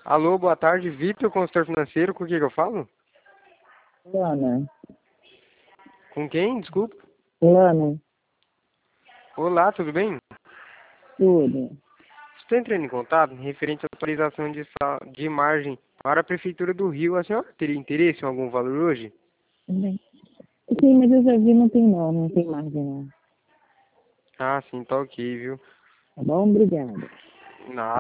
Alô, boa tarde, Vitor, consultor financeiro, com quem que eu falo? Lana. Com quem? Desculpa. Lana, Olá, tudo bem? tudo. Estou entrando em contato em referente à atualização de margem para a Prefeitura do Rio. A senhora teria interesse em algum valor hoje? Bem, sim, mas eu já vi, não tem margem não. Ah, sim, tá ok, viu? Tá bom? Obrigada. Nada.